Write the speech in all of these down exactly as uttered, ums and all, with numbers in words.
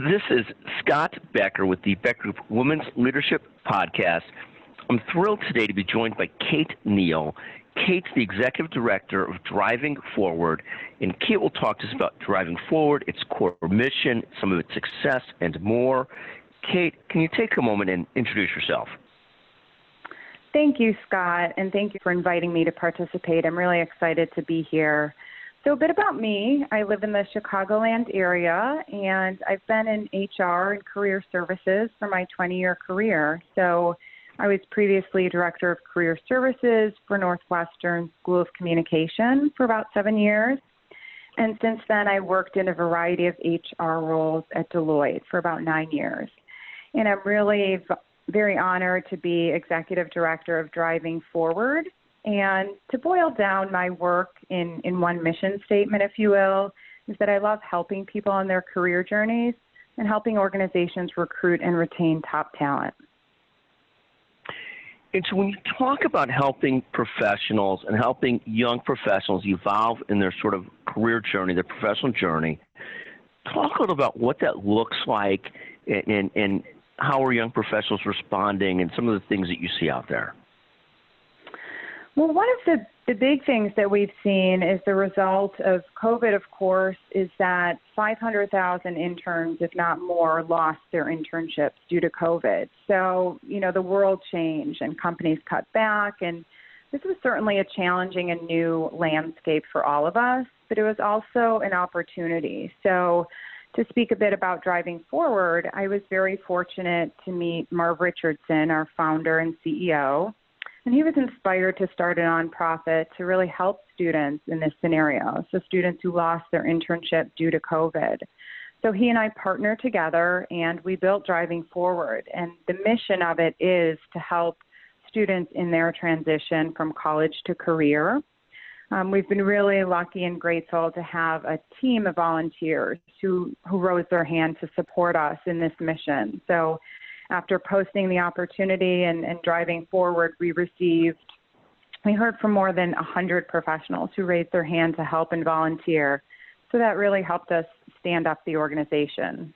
This is Scott Becker with the Becker Group Women's Leadership Podcast. I'm thrilled today to be joined by Kate Neal. Kate's the Executive Director of Driving Forward, and Kate will talk to us about Driving Forward, its core mission, some of its success, and more. Kate, can you take a moment and introduce yourself? Thank you, Scott, and thank you for inviting me to participate. I'm really excited to be here. So a bit about me. I live in the Chicagoland area, and I've been in H R and career services for my twenty-year career. So I was previously Director of Career Services for Northwestern School of Communication for about seven years. And since then, I worked in a variety of H R roles at Deloitte for about nine years. And I'm really very honored to be Executive Director of Driving Forward. And to boil down my work in, in one mission statement, if you will, is that I love helping people on their career journeys and helping organizations recruit and retain top talent. And so when you talk about helping professionals and helping young professionals evolve in their sort of career journey, their professional journey, talk a little about what that looks like and, and, and how are young professionals responding and some of the things that you see out there. Well, one of the, the big things that we've seen is the result of COVID, of course, is that five hundred thousand interns, if not more, lost their internships due to COVID. So, you know, the world changed and companies cut back, and this was certainly a challenging and new landscape for all of us, but it was also an opportunity. So to speak a bit about Driving Forward, I was very fortunate to meet Marv Richardson, our founder and C E O. And he was inspired to start a nonprofit to really help students in this scenario, so students who lost their internship due to COVID. So he and I partnered together, and we built Driving Forward. And the mission of it is to help students in their transition from college to career. Um, we've been really lucky and grateful to have a team of volunteers who, who rose their hand to support us in this mission. So after posting the opportunity and, and Driving Forward, we received, we heard from more than one hundred professionals who raised their hand to help and volunteer. So that really helped us stand up the organization.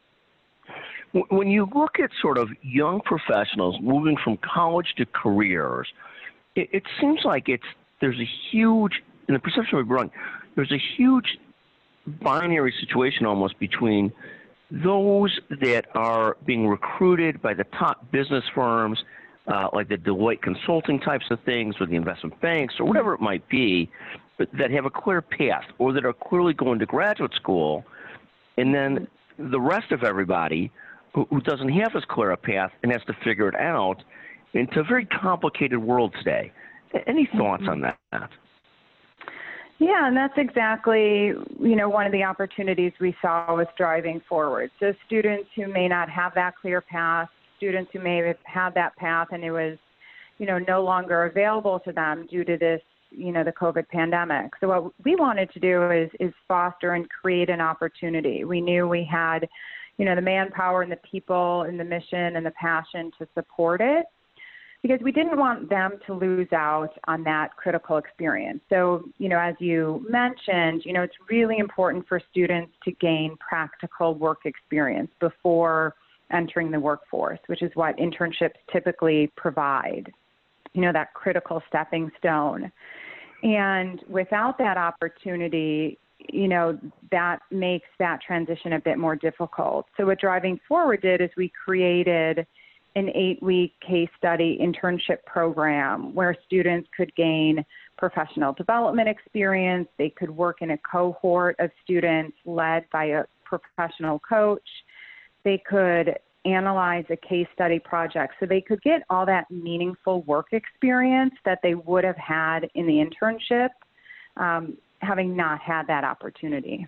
When you look at sort of young professionals moving from college to careers, it, it seems like it's there's a huge, in the perception we've run, there's a huge binary situation almost between those that are being recruited by the top business firms, uh, like the Deloitte consulting types of things, or the investment banks, or whatever it might be, but that have a clear path, or that are clearly going to graduate school, and then the rest of everybody who, who doesn't have as clear a path and has to figure it out. It's a very complicated world today. Any thoughts on that? Yeah, and that's exactly, you know, one of the opportunities we saw with Driving Forward. So students who may not have that clear path, students who may have had that path and it was, you know, no longer available to them due to this, you know, the COVID pandemic. So what we wanted to do is, is foster and create an opportunity. We knew we had, you know, the manpower and the people and the mission and the passion to support it, because we didn't want them to lose out on that critical experience. So, you know, as you mentioned, you know, it's really important for students to gain practical work experience before entering the workforce, which is what internships typically provide, you know, that critical stepping stone. And without that opportunity, you know, that makes that transition a bit more difficult. So what Driving Forward did is we created an eight-week case study internship program where students could gain professional development experience. They could work in a cohort of students led by a professional coach. They could analyze a case study project. So they could get all that meaningful work experience that they would have had in the internship, um, having not had that opportunity.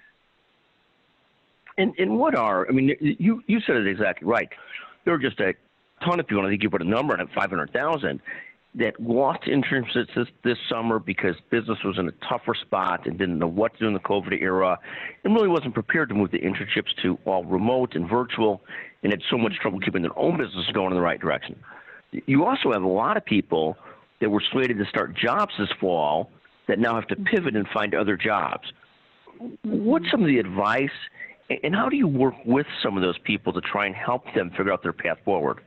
And, and what are, I mean, you, you said it exactly right. There are just a ton of people, I think you put a number on it, five hundred thousand, that lost internships this, this summer because business was in a tougher spot and didn't know what to do in the COVID era and really wasn't prepared to move the internships to all remote and virtual and had so much trouble keeping their own business going in the right direction. You also have a lot of people that were slated to start jobs this fall that now have to pivot and find other jobs. What's some of the advice And how do you work with some of those people to try and help them figure out their path forward?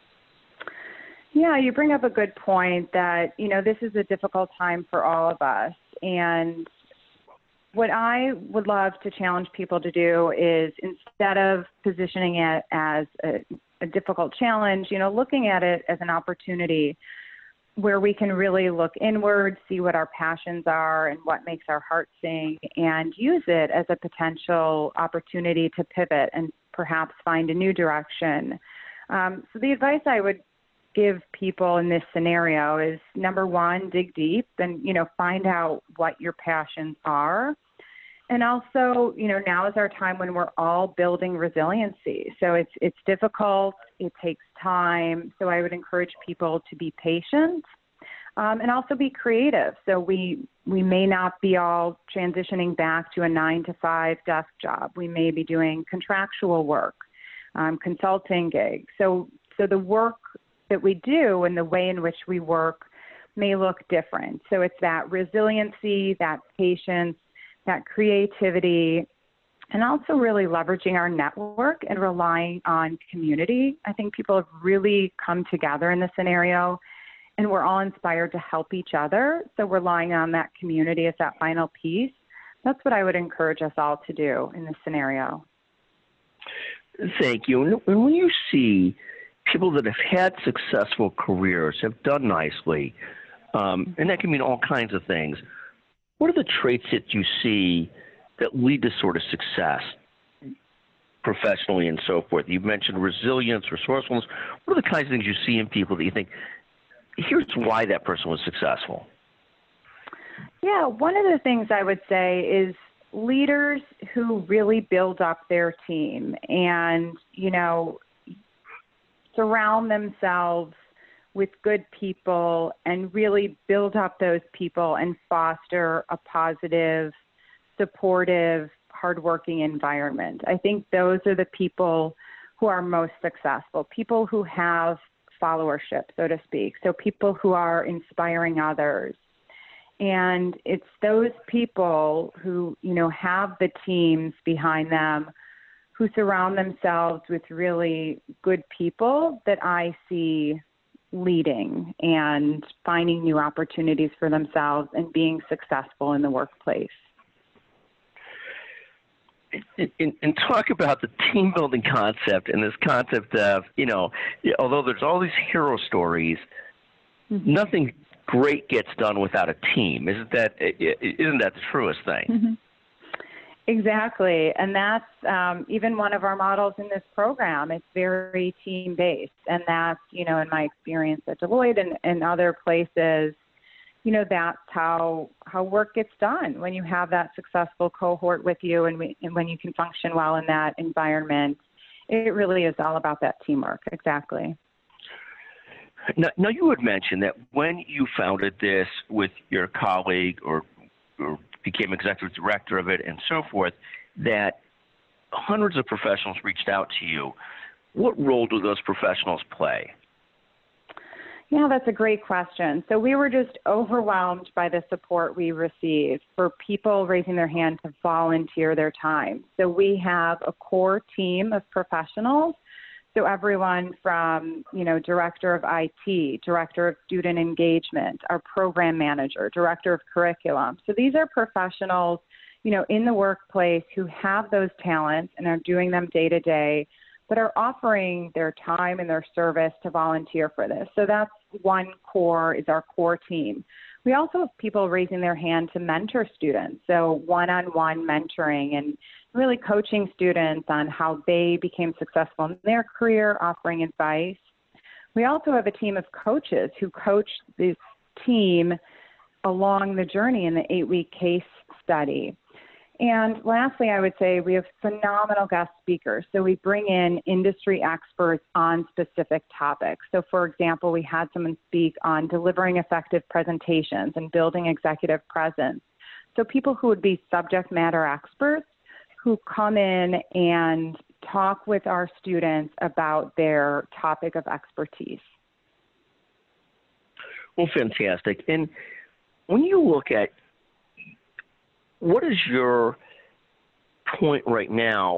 Yeah, you bring up a good point that, you know, this is a difficult time for all of us. And what I would love to challenge people to do is, instead of positioning it as a, a difficult challenge, you know, looking at it as an opportunity where we can really look inward, see what our passions are and what makes our heart sing, and use it as a potential opportunity to pivot and perhaps find a new direction. Um, so the advice I would give people in this scenario is, number one, dig deep and, you know, find out what your passions are. And also, you know, now is our time when we're all building resiliency. So it's it's difficult, it takes time. So I would encourage people to be patient um, and also be creative. So we we may not be all transitioning back to a nine to five desk job. We may be doing contractual work, um, consulting gigs. So so the work that we do and the way in which we work may look different. So it's that resiliency, that patience, that creativity, and also really leveraging our network and relying on community. I think people have really come together in this scenario, and we're all inspired to help each other. So relying on that community as that final piece, that's what I would encourage us all to do in this scenario. Thank you. And when you see people that have had successful careers, have done nicely, um, and that can mean all kinds of things, what are the traits that you see that lead to sort of success professionally and so forth? You've mentioned resilience, resourcefulness. What are the kinds of things you see in people that you think, here's why that person was successful? Yeah, one of the things I would say is leaders who really build up their team and, you know, surround themselves with good people and really build up those people and foster a positive, supportive, hardworking environment. I think those are the people who are most successful, people who have followership, so to speak. So people who are inspiring others. And it's those people who, you know, have the teams behind them, who surround themselves with really good people, that I see leading and finding new opportunities for themselves and being successful in the workplace. And, and talk about the team building concept and this concept of, you know, although there's all these hero stories, mm-hmm. nothing great gets done without a team. Isn't that, isn't that the truest thing? Mm-hmm. Exactly. And that's um, even one of our models in this program. It's very team-based. And that's, you know, in my experience at Deloitte and, and other places, you know, that's how how work gets done when you have that successful cohort with you and, we, and when you can function well in that environment. It really is all about that teamwork. Exactly. Now, now you had mentioned that when you founded this with your colleague or, or became executive director of it and so forth, that hundreds of professionals reached out to you. What role do those professionals play? Yeah, that's a great question. So we were just overwhelmed by the support we received for people raising their hand to volunteer their time. So we have a core team of professionals. So everyone from, you know, director of I T, director of student engagement, our program manager, director of curriculum. So these are professionals, you know, in the workplace who have those talents and are doing them day to day, but are offering their time and their service to volunteer for this. So that's one core, is our core team. We also have people raising their hand to mentor students, so one-on-one mentoring and really coaching students on how they became successful in their career, offering advice. We also have a team of coaches who coach this team along the journey in the eight-week case study. And lastly, I would say we have phenomenal guest speakers. So we bring in industry experts on specific topics. So for example, we had someone speak on delivering effective presentations and building executive presence. So people who would be subject matter experts who come in and talk with our students about their topic of expertise. Well, fantastic. And when you look at, what is your point right now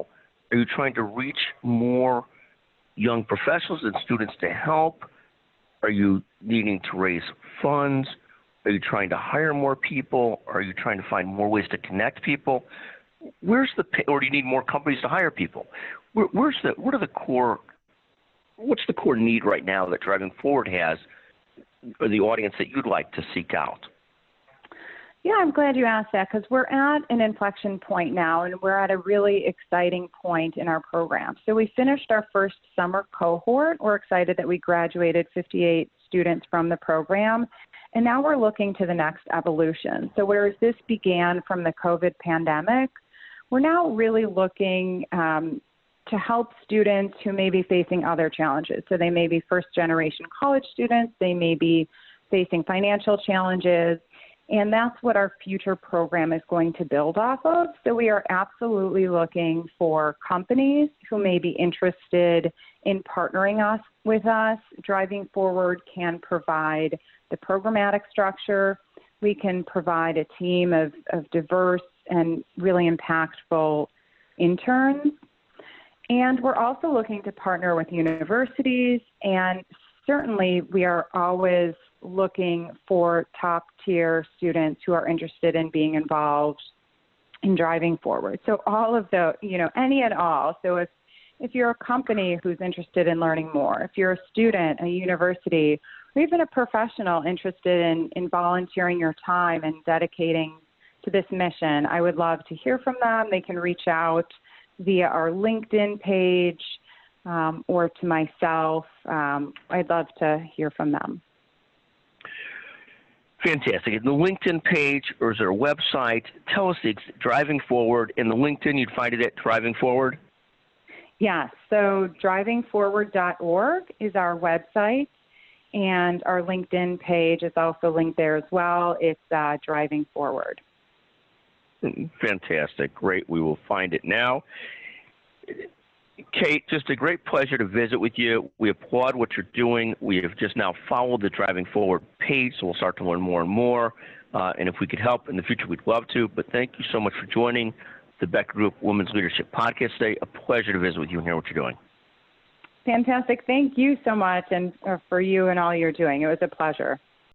Are you trying to reach more young professionals and students to help? Are you needing to raise funds? Are you trying to hire more people? Are you trying to find more ways to connect people? Where's the, or do you need more companies to hire people? Where, where's the, what are the core, what's the core need right now that Driving Forward has, or the audience that you'd like to seek out? Yeah, I'm glad you asked that, because we're at an inflection point now, and we're at a really exciting point in our program. So we finished our first summer cohort. We're excited that we graduated fifty-eight students from the program, and now we're looking to the next evolution. So whereas this began from the COVID pandemic, we're now really looking um, to help students who may be facing other challenges. So they may be first-generation college students, they may be facing financial challenges, and that's what our future program is going to build off of. So we are absolutely looking for companies who may be interested in partnering us with us. Driving Forward can provide the programmatic structure. We can provide a team of, of diverse and really impactful interns. And we're also looking to partner with universities, and certainly we are always looking for top-tier students who are interested in being involved in Driving Forward. So all of the, you know, any and all. So if, if you're a company who's interested in learning more, if you're a student, a university, or even a professional interested in, in volunteering your time and dedicating to this mission, I would love to hear from them. They can reach out via our LinkedIn page um, or to myself. Um, I'd love to hear from them. Fantastic. And the LinkedIn page, or is there a website? Tell us the Driving Forward. In the LinkedIn, you'd find it at Driving Forward? Yes. So driving forward dot org is our website, and our LinkedIn page is also linked there as well. It's uh, Driving Forward. Fantastic. Great. We will find it now. Kate, just a great pleasure to visit with you. We applaud what you're doing. We have just now followed the Driving Forward page, so we'll start to learn more and more. Uh, and if we could help in the future, we'd love to. But thank you so much for joining the Becker Group Women's Leadership Podcast today. A pleasure to visit with you and hear what you're doing. Fantastic. Thank you so much, and uh, for you and all you're doing. It was a pleasure.